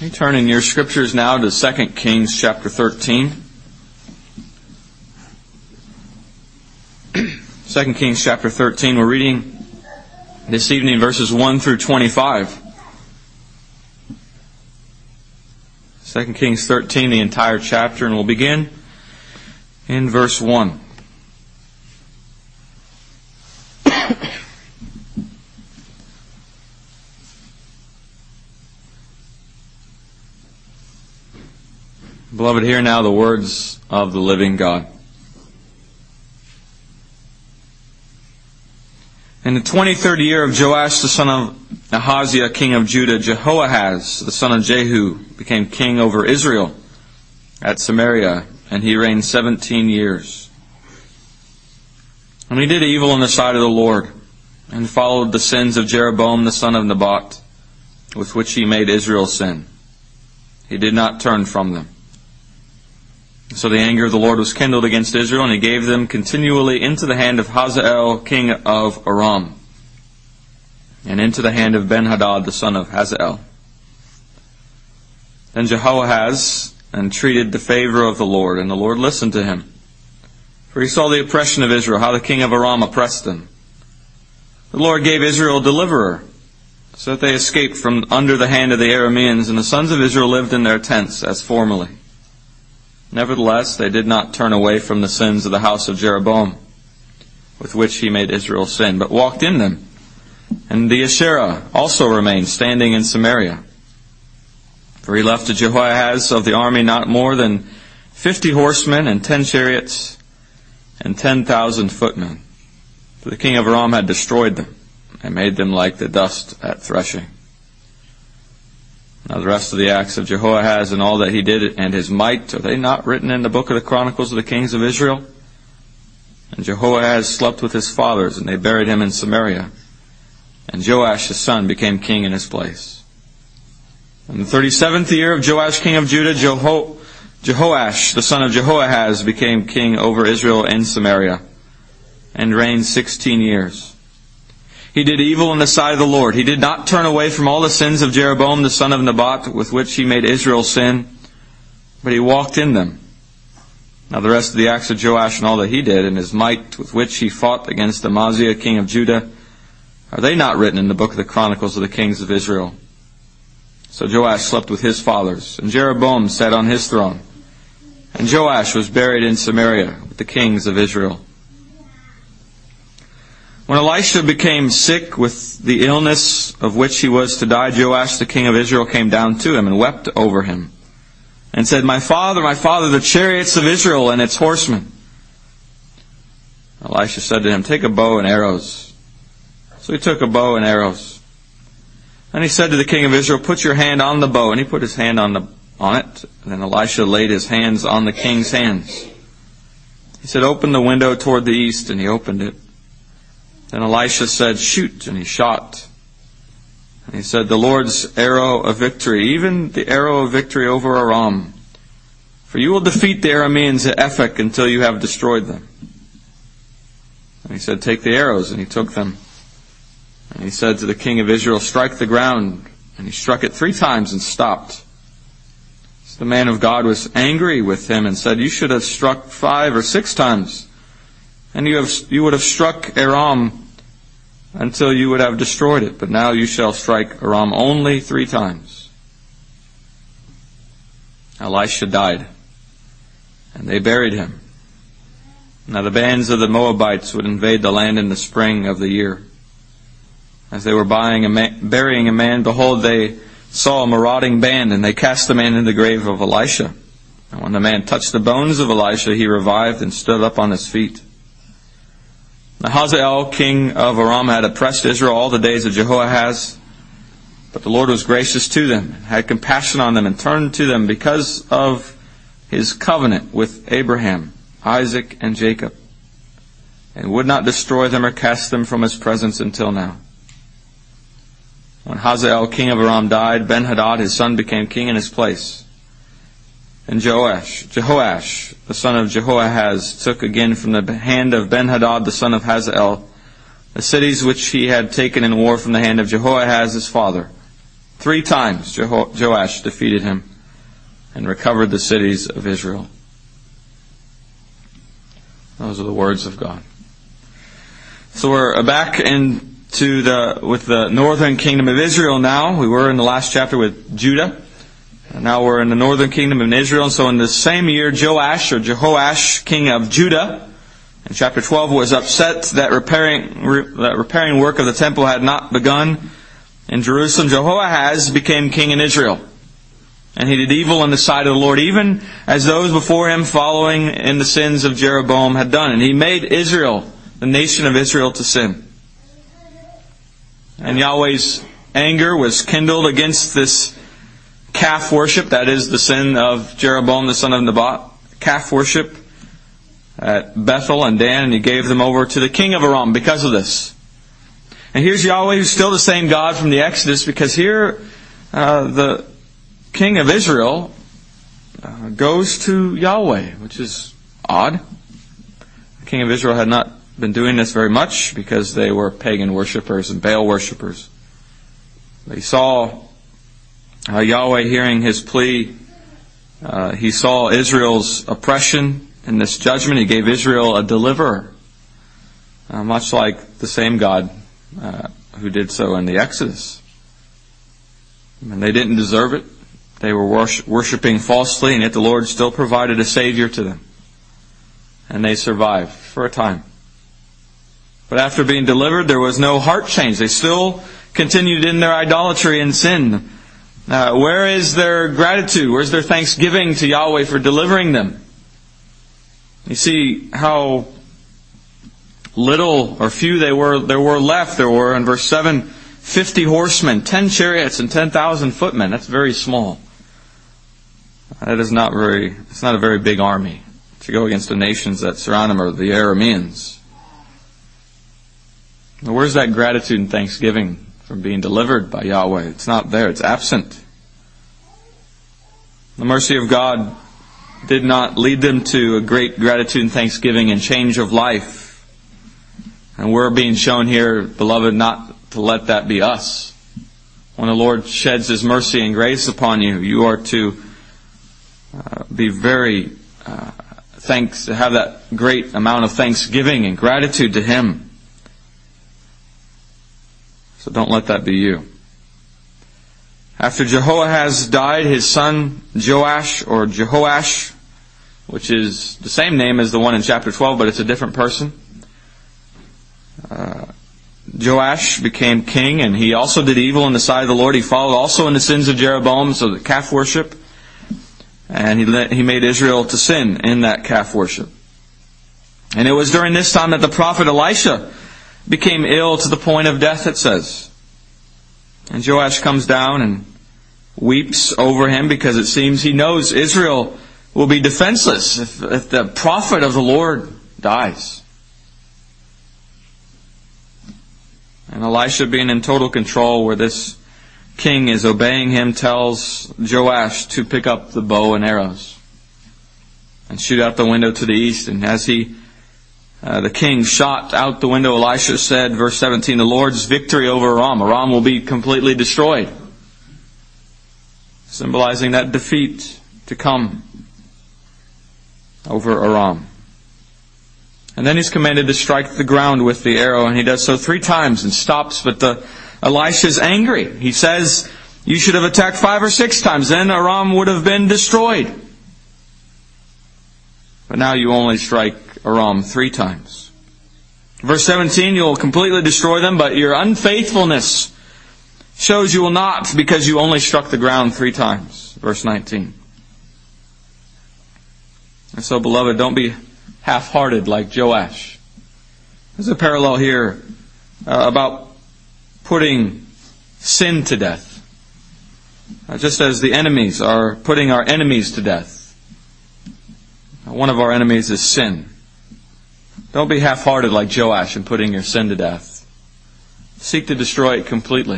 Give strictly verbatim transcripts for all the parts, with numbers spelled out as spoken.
You turn in your scriptures now to Second Kings chapter thirteen. Second Kings chapter thirteen. We're reading this evening verses one through twenty-five. Second Kings thirteen, the entire chapter, and we'll begin in verse one. Beloved, hear now the words of the living God. In the twenty-third year of Joash, the son of Ahaziah, king of Judah, Jehoahaz, the son of Jehu, became king over Israel at Samaria, and he reigned seventeen years. And he did evil in the sight of the Lord, and followed the sins of Jeroboam, the son of Nebat, with which he made Israel sin. He did not turn from them. So the anger of the Lord was kindled against Israel, and he gave them continually into the hand of Hazael, king of Aram, and into the hand of Ben-Hadad, the son of Hazael. Then Jehoahaz entreated the favor of the Lord, and the Lord listened to him. For he saw the oppression of Israel, how the king of Aram oppressed them. The Lord gave Israel a deliverer, so that they escaped from under the hand of the Arameans, and the sons of Israel lived in their tents as formerly. Nevertheless, they did not turn away from the sins of the house of Jeroboam, with which he made Israel sin, but walked in them. And the Asherah also remained standing in Samaria. For he left to Jehoahaz of the army not more than fifty horsemen and ten chariots and ten thousand footmen. For the king of Aram had destroyed them and made them like the dust at threshing. Now the rest of the acts of Jehoahaz and all that he did and his might, are they not written in the book of the Chronicles of the kings of Israel? And Jehoahaz slept with his fathers, and they buried him in Samaria. And Joash his son became king in his place. In the thirty-seventh year of Joash king of Judah, Jeho- Jehoash the son of Jehoahaz became king over Israel in Samaria, and reigned sixteen years. He did evil in the sight of the Lord. He did not turn away from all the sins of Jeroboam the son of Nebat, with which he made Israel sin, but he walked in them. Now the rest of the acts of Joash and all that he did, and his might with which he fought against Amaziah king of Judah, are they not written in the book of the Chronicles of the kings of Israel? So Joash slept with his fathers, and Jeroboam sat on his throne. And Joash was buried in Samaria with the kings of Israel. When Elisha became sick with the illness of which he was to die, Joash the king of Israel came down to him and wept over him, and said, My father, my father, the chariots of Israel and its horsemen. Elisha said to him, Take a bow and arrows. So he took a bow and arrows. And he said to the king of Israel, Put your hand on the bow. And he put his hand on the on it. And then Elisha laid his hands on the king's hands. He said, Open the window toward the east. And he opened it. Then Elisha said, Shoot, and he shot. And he said, The Lord's arrow of victory, even the arrow of victory over Aram. For you will defeat the Arameans at Ephek until you have destroyed them. And he said, Take the arrows, and he took them. And he said to the king of Israel, Strike the ground. And he struck it three times and stopped. So the man of God was angry with him and said, You should have struck five or six times. And you have you would have struck Aram until you would have destroyed it. But now you shall strike Aram only three times. Elisha died, and they buried him. Now the bands of the Moabites would invade the land in the spring of the year. As they were buying a man, burying a man, behold, they saw a marauding band, and they cast the man in the grave of Elisha. And when the man touched the bones of Elisha, he revived and stood up on his feet. Now Hazael, king of Aram, had oppressed Israel all the days of Jehoahaz. But the Lord was gracious to them, had compassion on them, and turned to them because of his covenant with Abraham, Isaac, and Jacob, and would not destroy them or cast them from his presence until now. When Hazael, king of Aram, died, Ben-Hadad, his son, became king in his place. And Joash, Jehoash, the son of Jehoahaz, took again from the hand of Ben-Hadad, the son of Hazael, the cities which he had taken in war from the hand of Jehoahaz his father, Three times Jo- Joash defeated him and recovered the cities of Israel. Those are the words of God. So we're back into the with the northern kingdom of Israel now. We were in the last chapter with Judah. And now we're in the northern kingdom of Israel. And so in the same year, Joash or Jehoash, king of Judah, in chapter twelve, was upset that repairing that repairing work of the temple had not begun in Jerusalem. Jehoahaz became king in Israel. And he did evil in the sight of the Lord, even as those before him following in the sins of Jeroboam had done. And he made Israel, the nation of Israel, to sin. And Yahweh's anger was kindled against this calf worship, that is the sin of Jeroboam the son of Nebat, calf worship at Bethel and Dan, and he gave them over to the king of Aram because of this. And here's Yahweh, who's still the same God from the Exodus, because here uh, the king of Israel uh, goes to Yahweh, which is odd. The king of Israel had not been doing this very much because they were pagan worshippers and Baal worshippers. They saw uh, Yahweh hearing his plea. Uh, he saw Israel's oppression in this judgment. He gave Israel a deliverer, uh, much like the same God uh, who did so in the Exodus. And they didn't deserve it. They were worshiping falsely, and yet the Lord still provided a Savior to them. And they survived for a time. But after being delivered, there was no heart change. They still continued in their idolatry and sin. Uh, where is their gratitude? Where's their thanksgiving to Yahweh for delivering them? You see how little or few they were. There were left. There were, in verse seven, fifty horsemen, ten chariots, and ten thousand footmen. That's very small. That is not very. It's not a very big army to go against the nations that surround them, or the Arameans. Now, where's that gratitude and thanksgiving from being delivered by Yahweh? It's not there. It's absent. The mercy of God did not lead them to a great gratitude and thanksgiving and change of life. And we're being shown here, beloved, not to let that be us. When the Lord sheds His mercy and grace upon you, you are to uh, be very uh, thanks, to have that great amount of thanksgiving and gratitude to Him. So don't let that be you. After Jehoahaz died, his son Joash, or Jehoash, which is the same name as the one in chapter twelve, but it's a different person. Uh, Joash became king, and he also did evil in the sight of the Lord. He followed also in the sins of Jeroboam, so the calf worship, and he let, he made Israel to sin in that calf worship. And it was during this time that the prophet Elisha became ill to the point of death, it says. And Joash comes down and weeps over him because it seems he knows Israel will be defenseless if, if the prophet of the Lord dies. And Elisha, being in total control where this king is obeying him, tells Joash to pick up the bow and arrows and shoot out the window to the east. And as he Uh, the king shot out the window, Elisha said, verse seventeen, the Lord's victory over Aram. Aram will be completely destroyed. Symbolizing that defeat to come over Aram. And then he's commanded to strike the ground with the arrow, and he does so three times and stops, but the Elisha's angry. He says, you should have attacked five or six times, then Aram would have been destroyed. But now you only strike Aram three times. Verse seventeen, you'll completely destroy them, but your unfaithfulness shows you will not, because you only struck the ground three times. Verse nineteen. And so, beloved, don't be half-hearted like Joash. There's a parallel here uh, about putting sin to death. Uh, just as the enemies are putting our enemies to death. One of our enemies is sin. Don't be half-hearted like Joash in putting your sin to death. Seek to destroy it completely.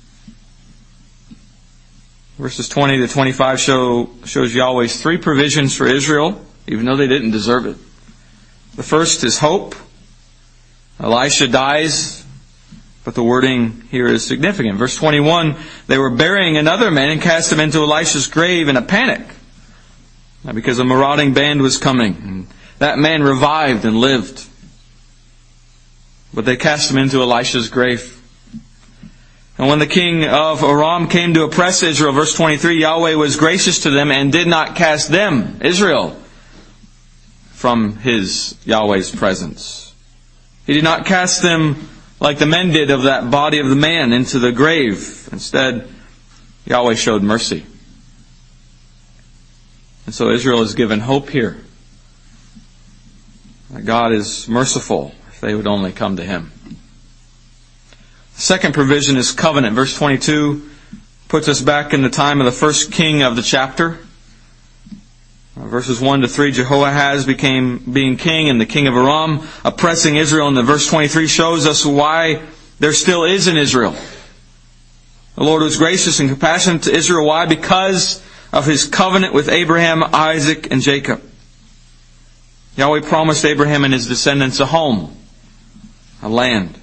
Verses twenty to twenty-five show shows Yahweh's three provisions for Israel, even though they didn't deserve it. The first is hope. Elisha dies. But the wording here is significant. Verse twenty-one, they were burying another man and cast him into Elisha's grave in a panic, because a marauding band was coming. And that man revived and lived. But they cast him into Elisha's grave. And when the king of Aram came to oppress Israel, verse twenty-three, Yahweh was gracious to them and did not cast them, Israel, from His, Yahweh's presence. He did not cast them like the men did of that body of the man into the grave. Instead, Yahweh showed mercy. And so Israel is given hope here. That God is merciful if they would only come to Him. The second provision is covenant. Verse twenty-two puts us back in the time of the first king of the chapter. Verses one to three, Jehoahaz became being king and the king of Aram oppressing Israel. And the verse twenty-three shows us why there still is an Israel. The Lord was gracious and compassionate to Israel. Why? Because of His covenant with Abraham, Isaac, and Jacob. Yahweh promised Abraham and his descendants a home, a land.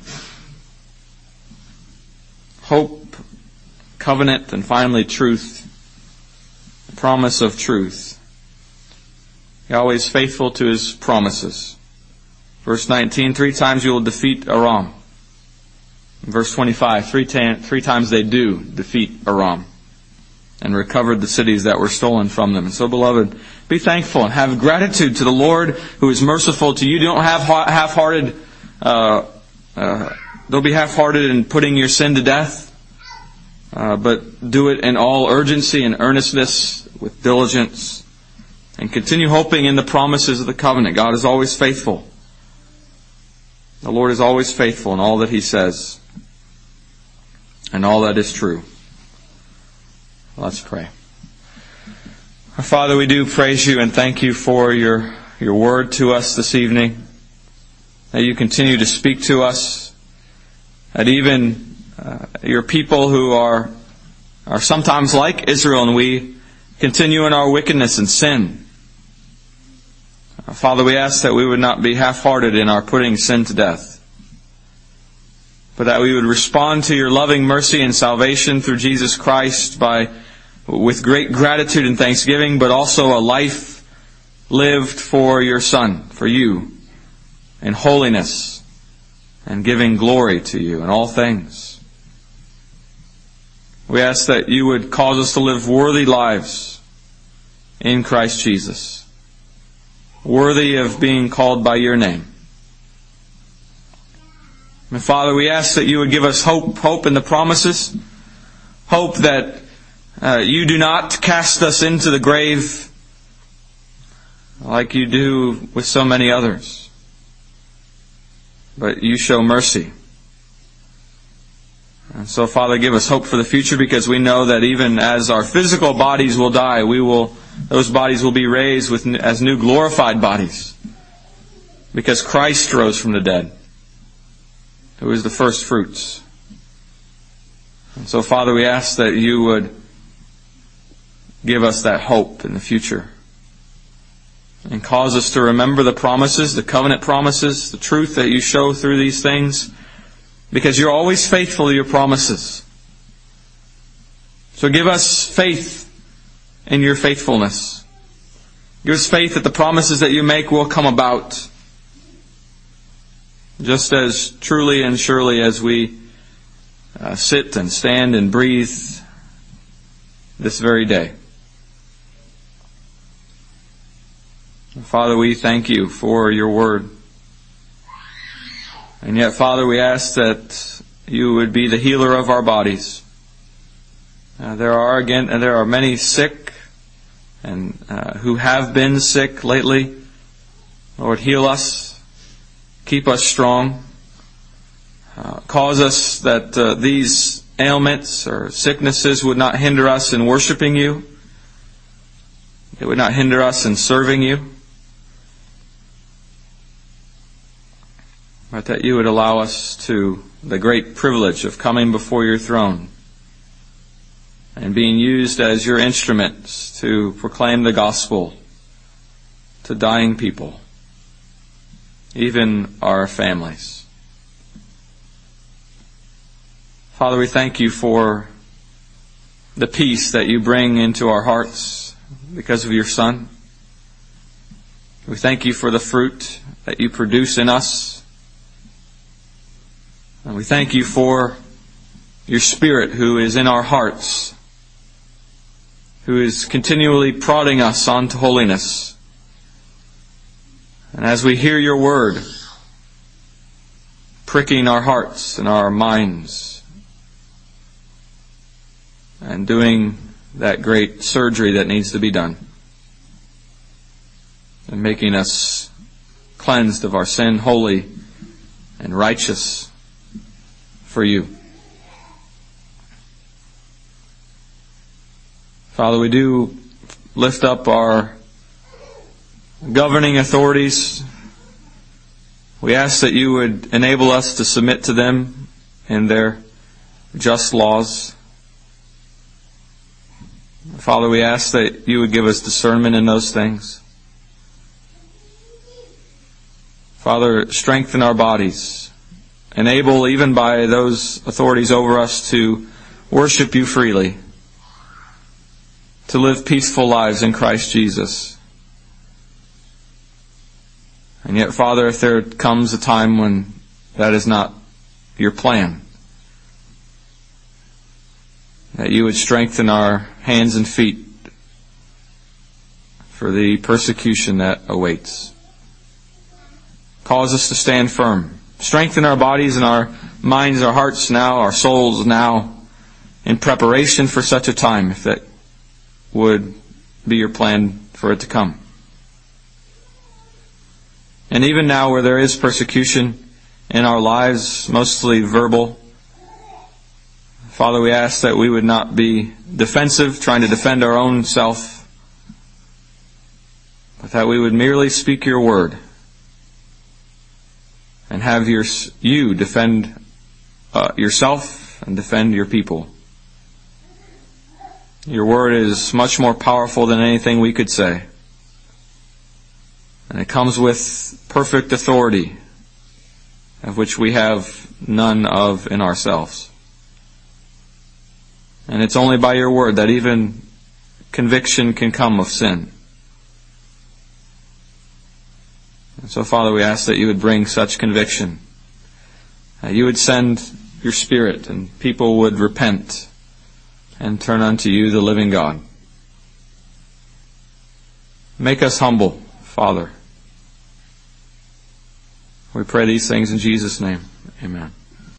Hope, covenant, and finally truth. The promise of truth. Yahweh is faithful to His promises. Verse nineteen, three times you will defeat Aram. Verse twenty-five, three, ta- three times they do defeat Aram and recovered the cities that were stolen from them. And so, beloved, be thankful and have gratitude to the Lord who is merciful to you. Don't have half-hearted, uh, uh, don't be half-hearted in putting your sin to death, uh, but do it in all urgency and earnestness with diligence. And continue hoping in the promises of the covenant. God is always faithful. The Lord is always faithful in all that He says. And all that is true. Let's pray. Our Father, we do praise You and thank You for Your, your word to us this evening. That You continue to speak to us. That even uh, Your people who are, are sometimes like Israel and we continue in our wickedness and sin. Father, we ask that we would not be half-hearted in our putting sin to death, but that we would respond to Your loving mercy and salvation through Jesus Christ by, with great gratitude and thanksgiving, but also a life lived for Your Son, for You, in holiness and giving glory to You in all things. We ask that You would cause us to live worthy lives in Christ Jesus, worthy of being called by Your name. And Father, we ask that You would give us hope, hope in the promises, hope that uh, You do not cast us into the grave like You do with so many others, but You show mercy. And so, Father, give us hope for the future, because we know that even as our physical bodies will die, we will, those bodies will be raised with as new glorified bodies, because Christ rose from the dead, who is the first fruits. And so, Father, we ask that You would give us that hope in the future and cause us to remember the promises, the covenant promises, the truth that You show through these things, because You're always faithful to Your promises. So give us faith in Your faithfulness. Give us faith that the promises that You make will come about, just as truly and surely as we uh, sit and stand and breathe this very day. Father, we thank You for Your word. And yet, Father, we ask that You would be the healer of our bodies. Uh, there are again, uh, there are many sick and uh, who have been sick lately. Lord, heal us, keep us strong, uh, cause us that uh, these ailments or sicknesses would not hinder us in worshiping You. It would not hinder us in serving You. But that You would allow us to the great privilege of coming before Your throne and being used as Your instruments to proclaim the gospel to dying people, even our families. Father, we thank you for the peace that you bring into our hearts because of your Son. We thank you for the fruit that you produce in us. And we thank you for your Spirit who is in our hearts, who is continually prodding us onto holiness. And as we hear your word, pricking our hearts and our minds, and doing that great surgery that needs to be done, and making us cleansed of our sin, holy and righteous for you. Father, we do lift up our governing authorities. We ask that you would enable us to submit to them in their just laws. Father, we ask that you would give us discernment in those things. Father, strengthen our bodies. Enable, even by those authorities over us, to worship you freely, to live peaceful lives in Christ Jesus. And yet, Father, if there comes a time when that is not your plan, that you would strengthen our hands and feet for the persecution that awaits. Cause us to stand firm. Strengthen our bodies and our minds, our hearts now, our souls now, in preparation for such a time, if that would be your plan for it to come. And even now, where there is persecution in our lives, mostly verbal, Father, we ask that we would not be defensive, trying to defend our own self, but that we would merely speak your word and have your, you defend uh, yourself and defend your people. Your word is much more powerful than anything we could say. And it comes with perfect authority, of which we have none of in ourselves. And it's only by your word that even conviction can come of sin. And so, Father, we ask that you would bring such conviction, that you would send your Spirit and people would repent and turn unto you, the living God. Make us humble, Father. We pray these things in Jesus' name. Amen.